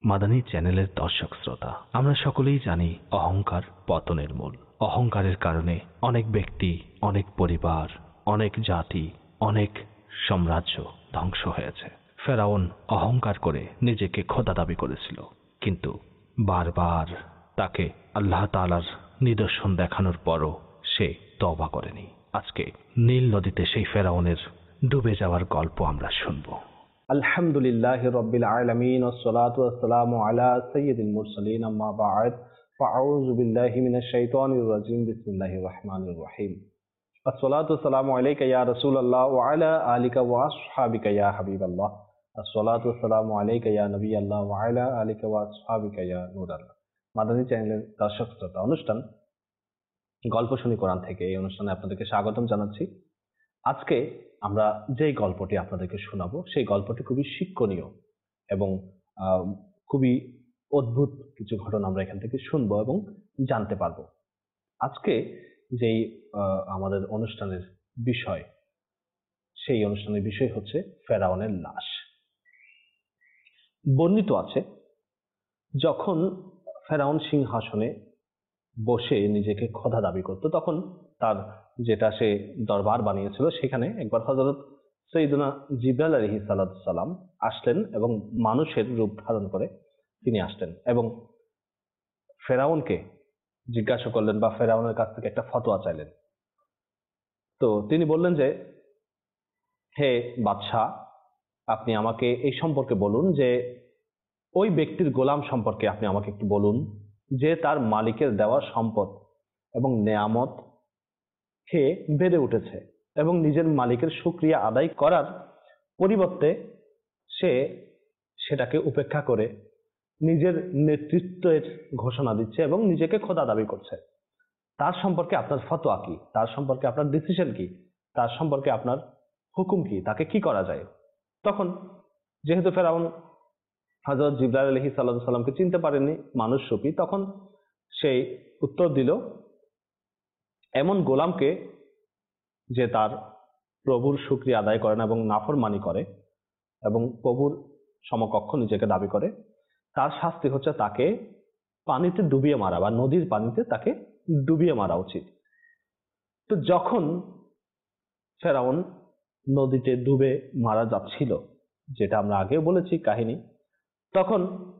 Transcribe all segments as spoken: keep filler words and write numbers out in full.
মাদানী চ্যানেলের দর্শক শ্রোতা, আমরা সকলেই জানি অহংকার পতনের মূল। অহংকারের কারণে অনেক ব্যক্তি, অনেক পরিবার, অনেক জাতি, অনেক সাম্রাজ্য ধ্বংস হয়েছে। ফেরাউন অহংকার করে নিজেকে খোদা দাবি করেছিল, কিন্তু বারবার তাকে আল্লাহ তাআলার নিদর্শন দেখানোর পরও সে তওবা করেনি। আজকে নীল নদীতে সেই ফেরাউনের ডুবে যাওয়ার গল্প আমরা শুনব। আলহামদুলিল্লাহি রাব্বিল আলামিন ওয়াসসালাতু ওয়াসসালামু আলা সাইয়্যিদিল মুরসালিন আম্মা বা'দ ফাআউযু বিল্লাহি মিনাশ শাইতানির রাজিম বিসমিল্লাহির রহমানির রহিম আসসালাতু ওয়াসসালামু আলাইকা ইয়া রাসূলুল্লাহ ওয়া আলা আলিকা ওয়া আসহাবিকা ইয়া হাবিবাল্লাহ আসসালাতু ওয়াসসালামু আলাইকা ইয়া নবিয়াল্লাহ ওয়া আলা আলিকা ওয়া আসহাবিকা ইয়া নূরাল্লাহ। মাদানী চ্যানেলের দর্শক শ্রোতা, অনুষ্ঠান গল্প শুনি কোরআন থেকে এই অনুষ্ঠানে আপনাদেরকে স্বাগতম জানাচ্ছি। আজকে আমরা যেই গল্পটি আপনাদেরকে শোনাবো সেই গল্পটি খুবই শিক্ষণীয় এবং খুবই অদ্ভুত কিছু ঘটনা আমরা এখান থেকে শুনবো এবং জানতে পারবো। আজকে যেই আমাদের অনুষ্ঠানের বিষয়, সেই অনুষ্ঠানের বিষয় হচ্ছে ফেরাউনের লাশ। বর্ণিত আছে, যখন ফেরাউন সিংহাসনে বসে নিজেকে খোদা দাবি করত, তখন তার যেটা সে দরবার বানিয়েছিল সেখানে একবার হযরত সাইয়্যিদুনা জিবরাইল আলাইহিস সালাম আসলেন এবং মানুষের রূপ ধারণ করে তিনি আসলেন এবং ফেরাউনকে জিজ্ঞাসা করলেন বা ফেরাউনের কাছ থেকে একটা ফতোয়া চাইলেন। তো তিনি বললেন যে, হে বাদশাহ, আপনি আমাকে এই সম্পর্কে বলুন যে ওই ব্যক্তির গোলাম সম্পর্কে আপনি আমাকে একটু বলুন যে তার মালিকের দেওয়া সম্পদ এবং নেয়ামত খেয়ে বেড়ে উঠেছে এবং নিজের মালিকের শুকরিয়া আদায় করার পরিবর্তে সে সেটাকে উপেক্ষা করে নিজের নেতৃত্বের ঘোষণা দিচ্ছে এবং নিজেকে খোদা দাবি করছে। তার সম্পর্কে আপনার ফতোয়া কি? তার সম্পর্কে আপনার ডিসিশন কি? তার সম্পর্কে আপনার হুকুম কি? তাকে কি করা যায়? তখন যেহেতু ফেরাউন হযরত জিবরাইল আলাইহিস সালামকে চিনতে পারেননি মানুষ রূপী, তখন সেই উত্তর দিল, এমন গোলামকে যে তার প্রভুর শুকরিয়া আদায় করে না এবং নাফরমানি করে এবং প্রভুর সমকক্ষ নিজেকে দাবি করে, তার শাস্তি হচ্ছে তাকে পানিতে ডুবিয়ে মারা বা নদীর পানিতে তাকে ডুবিয়ে মারা উচিত। তো যখন ফেরাউন নদীতে ডুবে মারা যাচ্ছিল, যেটা আমরা আগেও বলেছি কাহিনী, তখন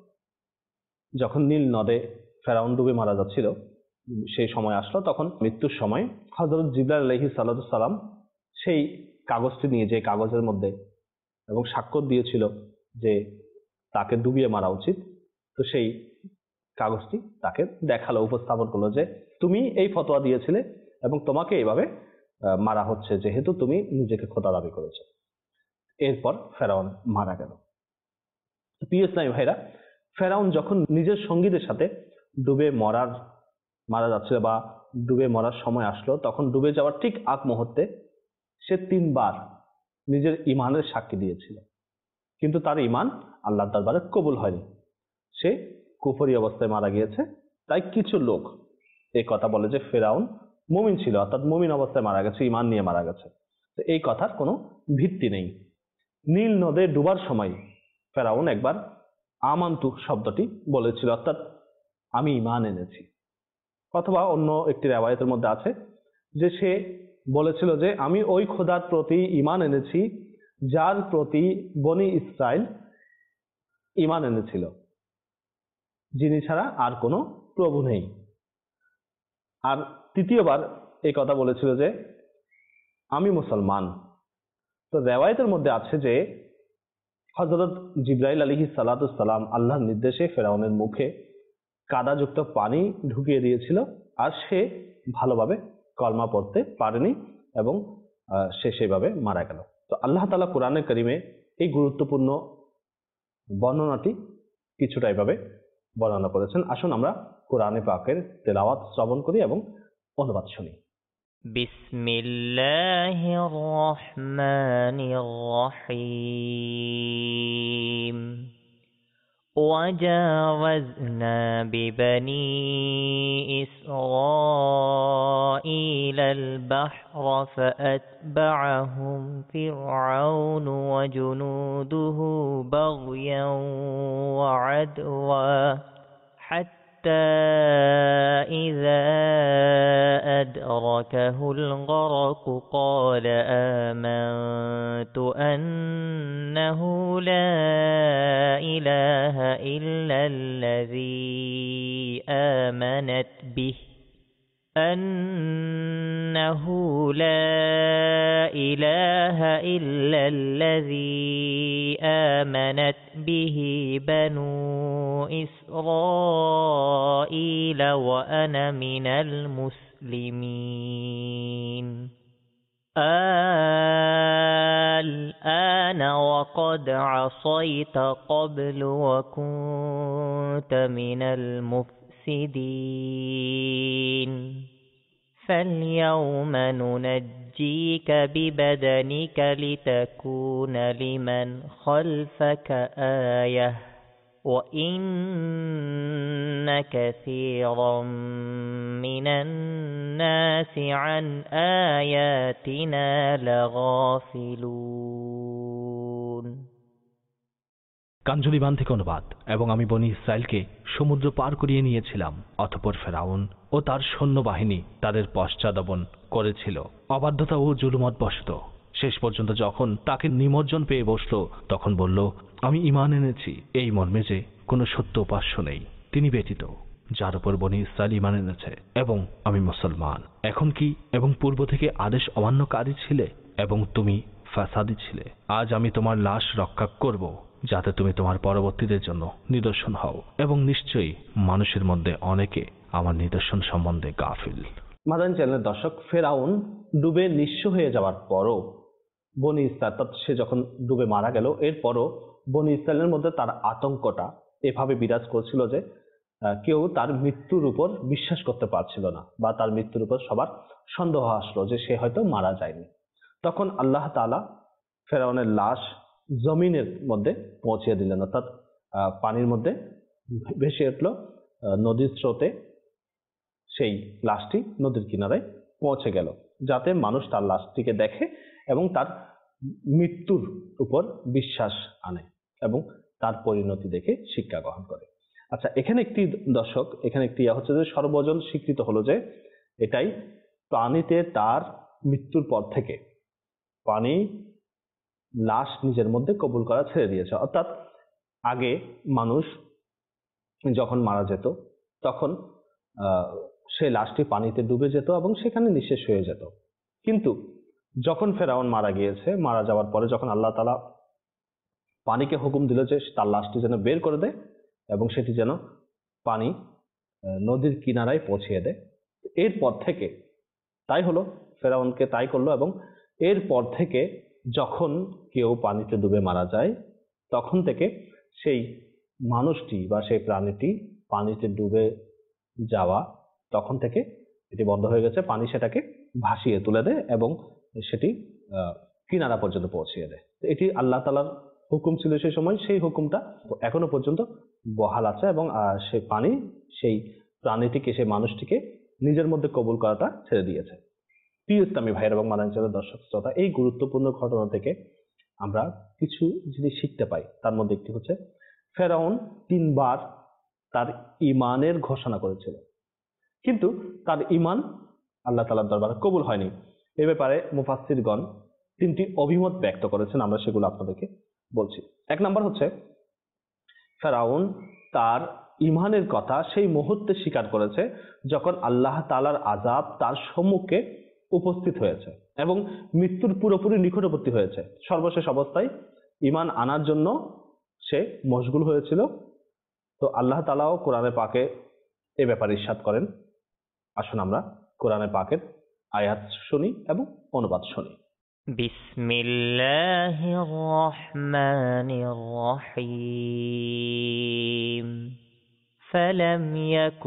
যখন নীল নদে ফেরাউন ডুবে মারা যাচ্ছিল সেই সময় আসলো, তখন মৃত্যুর সময় হযরত জিবরাইল আলাইহিস সালাম সেই কাগজটি নিয়ে, যে কাগজের মধ্যে এবং স্বাক্ষর দিয়েছিল যে তাকে ডুবিয়ে মারা উচিত, তো সেই কাগজটি তাকে দেখালো, উপস্থাপন করলো যে তুমি এই ফতোয়া দিয়েছিলে এবং তোমাকে এইভাবে মারা হচ্ছে যেহেতু তুমি নিজেকে খোদা দাবি করেছো। এরপর ফেরাউন মারা গেল। প্রিয় ইসলামী ভাইরা, ফেরাউন যখন নিজের সঙ্গীদের সাথে ডুবে মরার মারা যাচ্ছিল বা ডুবে মরার সময় আসলো, তখন ডুবে যাওয়ার ঠিক আগ মুহূর্তে সে তিনবার নিজের ইমানের সাক্ষী দিয়েছিল, কিন্তু তার ইমান আল্লাহর দরবারে কবুল হয়নি। সে কুফরি অবস্থায় মারা গিয়েছে। তাই কিছু লোক এই কথা বলে যে ফেরাউন মুমিন ছিল, অর্থাৎ মুমিন অবস্থায় মারা গেছে, ইমান নিয়ে মারা গেছে। তো এই কথার কোনো ভিত্তি নেই। নীল নদে ডুবার সময় ফেরাউন একবার আমান্তু শব্দটি বলেছিল, অর্থাৎ আমি ইমান এনেছি। অথবা অন্য একটি রিওয়ায়াতের মধ্যে আছে যে সে বলেছিল যে আমি ওই খোদার প্রতি ইমান এনেছি যার প্রতি বনি ইসরাইল ইমান এনেছিল, যিনি ছাড়া আর কোনো প্রভু নেই। আর তৃতীয়বার এই কথা বলেছিল যে আমি মুসলমান। তো রিওয়ায়াতের মধ্যে আছে যে হযরত জিবরাইল আলাইহিস সালাম আল্লাহর নির্দেশে ফেরাউনের মুখে কাদাযুক্ত পানি ঢুকিয়ে দিয়েছিল, আর সে ভালোভাবে কলমা পড়তে পারেনি এবং সে সেভাবে মারা গেল। তো আল্লাহ তাআলা কোরআনে কারিমে এই গুরুত্বপূর্ণ বর্ণনাটি কিছুটা এভাবে বর্ণনা করেছেন। আসুন আমরা কোরআনে পাকের তেলাওয়াত শ্রবণ করি এবং অনুবাদ শুনি। বিসমিল্লাহির রহমানির রহিম। وجاوزنا ببني إسرائيل البحر فأتبعهم فرعون وجنوده بغيا وعدوا حتى إذا أدركه الغرق قال آمنت أنه لا إله إلا الذي آمنت به أنه لا إله إلا الذي آمنت به بنو إسرائيل وأنا من المسلمين الآن وقد عصيت قبل وكنت من المفسدين فاليوم ننجيك ببدنك لتكون لمن خلفك آية وإن كثيرا من الناس عن آياتنا لغافلون কাঞ্জলি বান থেকে অনুবাদ। এবং আমি বনি ইসরায়েলকে সমুদ্র পার করিয়ে নিয়েছিলাম, অতঃপর ফেরাউন ও তার সৈন্যবাহিনী তাদের পশ্চাদপন করেছিল অবাধ্যতা ও জুলুমত বশত। শেষ পর্যন্ত যখন তাকে নিমজ্জন পেয়ে বসল, তখন বলল, আমি ঈমান এনেছি এই মর্মে যে কোনো সত্য উপাস্য নেই তিনি ব্যতীত, যার উপর বনি ইসরায়েল ঈমান এনেছে, এবং আমি মুসলমান। এখন কি এবং পূর্ব থেকে আদেশ অমান্যকারী ছিলে এবং তুমি ফাসাদি ছিলে। আজ আমি তোমার লাশ রক্ষা করব, যাতে তুমি তোমার পরবর্তীদের জন্য নিদর্শন হও, এবং নিশ্চয়ই মানুষের মধ্যে অনেকে আমার নিদর্শন সম্বন্ধে গাফিল। মাদানী চ্যানেলের দর্শক, ফেরাউন ডুবে নিঃস্ব হয়ে যাওয়ার পরও বনি ইসরায়েল, সে যখন ডুবে মারা গেল, এরপরও বনি ইসরায়েলের মধ্যে তার আতঙ্কটা এভাবে বিরাজ করছিল যে কেউ তার মৃত্যুর উপর বিশ্বাস করতে পারছিল না, বা তার মৃত্যুর উপর সবার সন্দেহ আসলো যে সে হয়তো মারা যায়নি। তখন আল্লাহ তাআলা ফেরাউনের লাশ জমিনের মধ্যে পৌঁছিয়ে দিলেন, অর্থাৎ পানির মধ্যে ভেসে উঠল নদীর স্রোতে, সেই লাশটি নদীর কিনারায় পৌঁছে গেল, যাতে মানুষ তার লাশটিকে দেখে এবং তার মৃত্যুর উপর বিশ্বাস আনে এবং তার পরিণতি দেখে শিক্ষা গ্রহণ করে। আচ্ছা, এখানে একটি দর্শক এখানে একটি ইয়া হচ্ছে যে সর্বজন স্বীকৃত হলো যে এটাই পানিতে তার মৃত্যুর পর থেকে পানি লাশ নিজের মধ্যে কবুল করা ছেড়ে দিয়েছে। অর্থাৎ আগে মানুষ যখন মারা যেত তখন সেই লাশটি পানিতে ডুবে যেত এবং সেখানে নিঃশেষ হয়ে যেত। কিন্তু যখন ফেরাউন মারা গিয়েছে, মারা যাওয়ার পরে যখন আল্লাহ তাআলা পানিকে হুকুম দিল যে তার লাশটি যেন বের করে দেয় এবং সেটি যেন পানি নদীর কিনারায় পৌঁছিয়ে দেয়, এরপর থেকে তাই হলো, ফেরাউনকে তাই করলো। এবং এরপর থেকে যখন কেউ পানিতে ডুবে মারা যায়, তখন থেকে সেই মানুষটি বা সেই প্রাণীটি পানিতে ডুবে যাওয়া তখন থেকে এটি বন্ধ হয়ে গেছে। পানি সেটাকে ভাসিয়ে তুলে দেয় এবং সেটি কিনারা পর্যন্ত পৌঁছিয়ে দেয়। এটি আল্লাহ তাআলার হুকুম ছিল সেই সময়, সেই হুকুমটা এখনো পর্যন্ত বহাল আছে এবং সেই পানি সেই প্রাণীটিকে, সেই মানুষটিকে নিজের মধ্যে কবুল করাটা ছেড়ে দিয়েছে। প্রিয় ইসলামী ভাইয়ের এবং মাদানী চ্যানেলের দর্শক শ্রোতা, এই গুরুত্বপূর্ণ ঘটনা থেকে আমরা কিছু জিনিস শিখতে পাই। তার মধ্যে একটি হচ্ছে, ফেরাউন তিনবার তার ঈমানের ঘোষণা করেছিল, কিন্তু তার ঈমান আল্লাহ তাআলার দরবারে কবুল হয়নি। এ ব্যাপারে মুফাসসিরগণ তিনটি অভিমত ব্যক্ত করেছেন, আমরা সেগুলো আপনাদেরকে বলছি। এক নম্বর হচ্ছে, ফেরাউন তার ঈমানের কথা সেই মুহূর্তে স্বীকার করেছে যখন আল্লাহ তাআলার আযাব তার সম্মুখে উপস্থিত হয়েছে এবং মৃত্যুর পুরোপুরি নিকটবর্তী হয়েছে। সর্বশেষ অবস্থায় ঈমান আনার জন্য সে মশগুল হয়েছিল। তো আল্লাহ তাআলাও কোরআনে পাকে এ ব্যাপারে ইরশাদ করেন। আসুন আমরা কোরআনে পাকের আয়াত শুনি এবং অনুবাদ শুনি। বিসমিল্লাহির রহমানির রহিম। فلم يك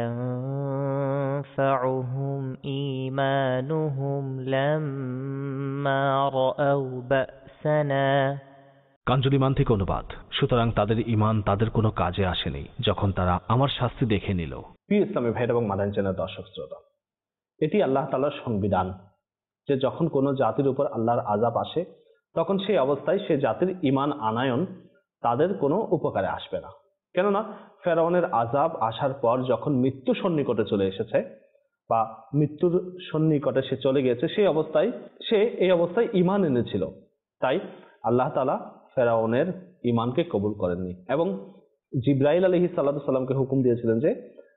ينفعهم إيمانهم لما رأوا بأسنا। কাঞ্জলি মান থেকে অনুবাদ। সুতরাং তাদের ঈমান তাদের কোনো কাজে আসেনি যখন তারা আমার শাস্তি দেখে নিল। প্রিয় ইসলামী ভাইরা এবং মাদানী চ্যানেলের দর্শক শ্রোতা, এটি আল্লাহ তাআলার সংবিধান যে যখন কোনো জাতির উপর আল্লাহর আযাব আসে, তখন সেই অবস্থায় সে জাতির ঈমান আনায়ন তাদের কোনো উপকারে আসবে না। কেননা ফেরাউনের আযাব আসার পর যখন মৃত্যু সন্নিকটে চলে এসেছে বা মৃত্যুর সন্নিকটে সে চলে গিয়েছে, সেই অবস্থায় সে এই অবস্থায় ঈমান এনেছিল, তাই আল্লাহ তাআলা ফেরাউনের ঈমানকে কবুল করেননি এবং জিবরাইল আলাইহিস সালাতু সালামকে হুকুম দিয়েছিলেন যে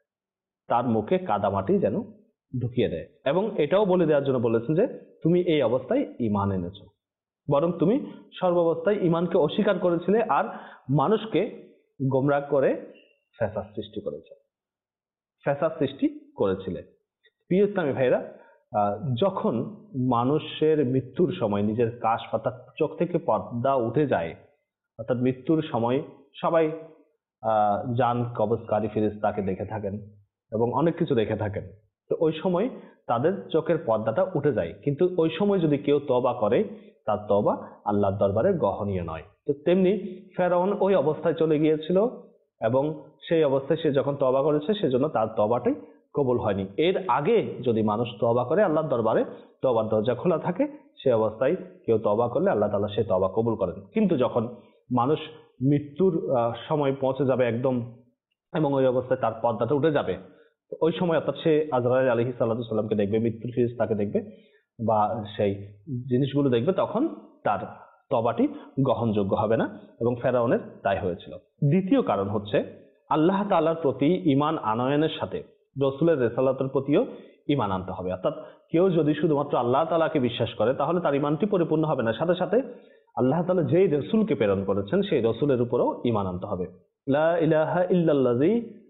তার মুখে কাদামাটি যেন ঢুকিয়ে দেয় এবং এটাও বলে দেওয়ার জন্য বলেছেন যে তুমি এই অবস্থায় ঈমান এনেছো, বরং তুমি সর্বাবস্থায় ঈমানকে অস্বীকার করেছিলে আর মানুষকে গোমরাহ করে ফ্যাসাদ সৃষ্টি করেছে ফ্যাসাদ সৃষ্টি করেছিলে। প্রিয় ইসলামী ভাইরা, আহ, যখন মানুষের মৃত্যুর সময় নিজের কাশ পাতা চোখ থেকে পর্দা উঠে যায়, অর্থাৎ মৃত্যুর সময় সবাই আহ জান কবজকারী ফেরেশতাকে দেখে থাকেন এবং অনেক কিছু দেখে থাকেন, তো ওই সময় তাদের চোখের পর্দাটা উঠে যায়, কিন্তু ওই সময় যদি কেউ তওবা করে তার তওবা আল্লাহর দরবারে গ্রহণীয় নয়। তো তেমনি ফেরাউন ওই অবস্থায় চলে গিয়েছিল এবং সেই অবস্থায় সে যখন তওবা করেছে সেজন্য তার তওবাটাই কবুল হয়নি। এর আগে যদি মানুষ তওবা করে আল্লাহর দরবারে তওবার দরজা খোলা থাকে, সে অবস্থায় কেউ তওবা করলে আল্লাহ তাআলা সে তওবা কবুল করেন। কিন্তু যখন মানুষ মৃত্যুর আহ, সময় পৌঁছে যাবে একদম এবং ওই অবস্থায় তার পর্দাটা উঠে যাবে, তো ওই সময় অর্থাৎ সে আজরাইল আলাইহিস সালাতু সালামকে দেখবে, মৃত্যুর ফেরেশতাকে দেখবে বা সেই জিনিসগুলো দেখবে, তখন তার তওবাটি গ্রহণযোগ্য হবে না এবং ফেরাউনের তাই হয়েছিল। দ্বিতীয় কারণ হচ্ছে আল্লাহ তাআলার প্রতি ঈমান আনয়নের সাথে রসুলের রেসালাতের প্রতিও ঈমান আনতে হবে। অর্থাৎ কেউ যদি শুধুমাত্র আল্লাহ তাআলাকে বিশ্বাস করে তাহলে তার ঈমানটি পরিপূর্ণ হবে না, সাথে সাথে আল্লাহ তাআলা যেই রসুলকে প্রেরণ করেছেন সেই রসুলের উপরেও ঈমান আনতে হবে। লা ইলাহা ইল্লাল্লাযী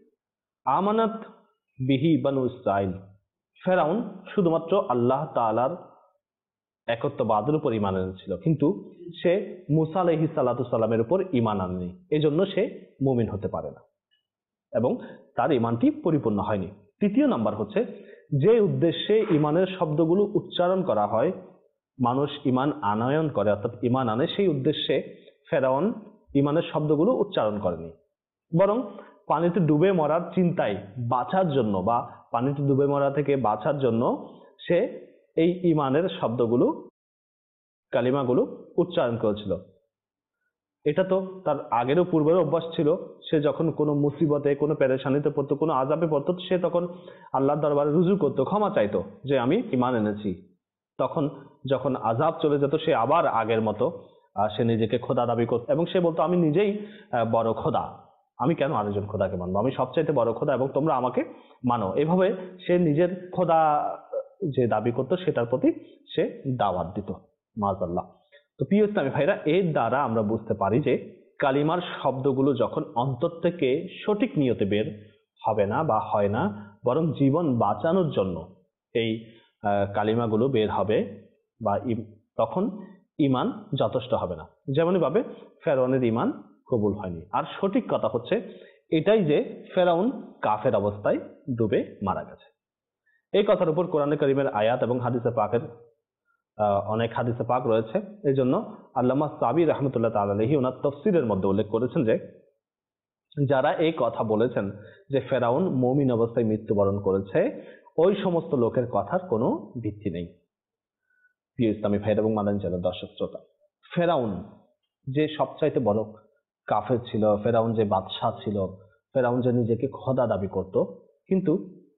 আমানাত বিহি বানু ইসরাইল। ফেরাউন শুধুমাত্র আল্লাহ তাআলার একত্ববাদের উপর ঈমান এনেছিল, কিন্তু সে মুসা আলাইহিস সালাতু সালামের উপর ঈমান আনেনি, এজন্য সে মুমিন হতে পারে না এবং তার ঈমানটি পরিপূর্ণ হয়নি। তৃতীয় নাম্বার হচ্ছে যে উদ্দেশ্যে ঈমানের শব্দগুলো উচ্চারণ করা হয়, মানুষ ঈমান আনয়ন করে অর্থাৎ ঈমান আনে, সেই উদ্দেশ্যে ফেরাউন ঈমানের শব্দগুলো উচ্চারণ করেনি, বরং পানিতে ডুবে মরার চিন্তায় বাঁচার জন্য বা পানিতে ডুবে মরা থেকে বাঁচার জন্য সে এই ঈমানের শব্দগুলো কালিমাগুলো উচ্চারণ করেছিল। এটা তো তার আগেরও পূর্বের অভ্যাস ছিল, সে যখন কোনো মুসিবতে কোনো পেরেশানিতে পড়তো, কোনো আযাবে পড়তো, সে তখন আল্লাহর দরবারে রুজু করতো, ক্ষমা চাইতো যে আমি ঈমান এনেছি। তখন যখন আযাব চলে যেত সে আবার আগের মতো আহ, সে নিজেকে খোদা দাবি করতো এবং সে বলতো আমি নিজেই আহ, বড় খোদা, আমি কেন আরেকজন খোদাকে মানবো, আমি সবচাইতে বড় খোদা এবং তোমরা আমাকে মানো। এভাবে সে নিজের খোদা যে দাবি করতো সেটার প্রতি সে দাওয়াত দিত, মাআযাল্লাহ। তো প্রিয় ইসলামী ভাইরা, এর দ্বারা আমরা বুঝতে পারি যে কালিমার শব্দগুলো যখন অন্তর থেকে সঠিক নিয়তে বের হবে না বা হয় না, বরং জীবন বাঁচানোর জন্য এই আহ, কালিমাগুলো বের হবে বা ই- তখন ঈমান যথেষ্ট হবে না। যেমনই ভাবে ফেরাউনের ঈমান কবুল হয়নি। আর সঠিক কথা হচ্ছে এটাই যে ফেরাউন কাফের অবস্থায় ডুবে মারা গেছে। এই কথার উপর কোরআনে কারীমের আয়াত এবং হাদিসে পাকের আহ, অনেক হাদিসে পাক রয়েছে। এই জন্য আল্লামা সাবির রহমতুল্লাহ তাআলা আলাইহি ওনার তফসিরের মধ্যে উল্লেখ করেছেন যে যারা এই কথা বলেছেন যে ফেরাউন মুমিন অবস্থায় মৃত্যুবরণ করেছে, ওই সমস্ত লোকের কথার কোনো ভিত্তি নেই। প্রিয় ইসলামী ভাইয়ের এবং মাদানী চ্যানেল দর্শক শ্রোতা, ফেরাউন যে সবচাইতে বড় কাফের ছিল, ফেরাউন যে বাদশাহ ছিল, ফেরাউন যে নিজেকে খোদা দাবি করত, কিন্তু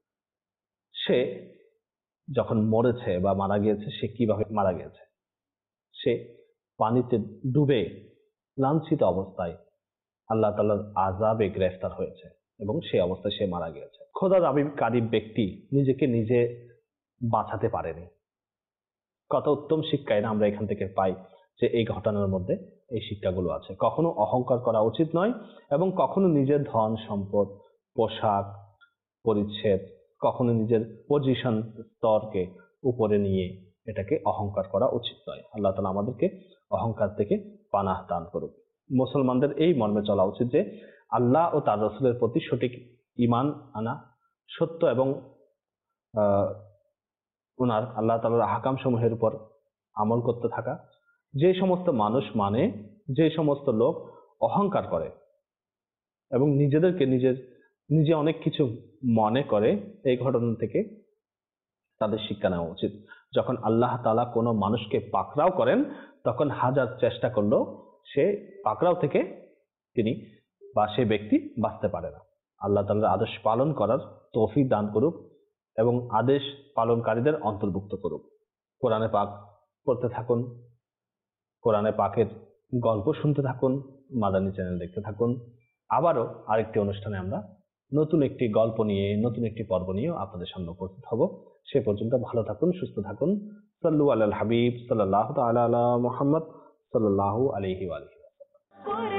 সে যখন মরেছে বা মারা গিয়েছে, সে কিভাবে মারা গিয়েছে? সে পানিতে ডুবে লাঞ্ছিত অবস্থায় আল্লাহ তাআলার আযাবে গ্রেফতার হয়েছে এবং সেই অবস্থায় সে মারা গিয়েছে। খোদা দাবিকারী ব্যক্তি নিজেকে নিজে বাঁচাতে পারেনি। কত উত্তম শিক্ষা না আমরা এখান থেকে পাই যে এই ঘটনার মধ্যে এই শিক্ষাগুলো আছে। কখনো অহংকার করা উচিত নয় এবং কখনো নিজের ধন সম্পদ, পোশাক পরিচ্ছদ, কখনো নিজের পজিশন স্তরকে উপরে নিয়ে এটাকে অহংকার করা উচিত নয়। আল্লাহ তাআলা আমাদেরকে অহংকার থেকে পানাহ দান করুক। মুসলমানদের এই মর্মে চলা উচিত যে আল্লাহ ও তার রাসূলের প্রতি সঠিক ঈমান আনা, সত্য এবং আহ ওনার আল্লাহ তাআলার আহকাম সমূহের উপর আমল করতে থাকা। যে সমস্ত মানুষ মানে, যে সমস্ত লোক অহংকার করে এবং নিজেদেরকে নিজের নিজে অনেক কিছু মনে করে, এই ঘটনা থেকে তাদের শিক্ষা নেওয়া উচিত। যখন আল্লাহ তাআলা কোনো মানুষকে পাকড়াও করেন তখন হাজার চেষ্টা করলেও সে পাকড়াও থেকে তিনি বা সে ব্যক্তি বাঁচতে পারে না। আল্লাহ তাআলার আদেশ পালন করার তৌফিক দান করুক এবং আদেশ পালনকারীদের অন্তর্ভুক্ত করুক। কোরআনে পাক পড়তে থাকুন, কোরআনে পাকের গল্প শুনতে থাকুন, মাদানী চ্যানেল দেখতে থাকুন। আবারও আরেকটি অনুষ্ঠানে আমরা নতুন একটি গল্প নিয়ে, নতুন একটি পর্ব নিয়ে আপনাদের সামনে উপস্থিত হব। সে পর্যন্ত ভালো থাকুন, সুস্থ থাকুন। সাল্লু আলাল হাবিব সাল্লাল্লাহু তাআলা আলা মুহাম্মদ সাল্লাল্লাহু আলাইহি ওয়া আলিহি।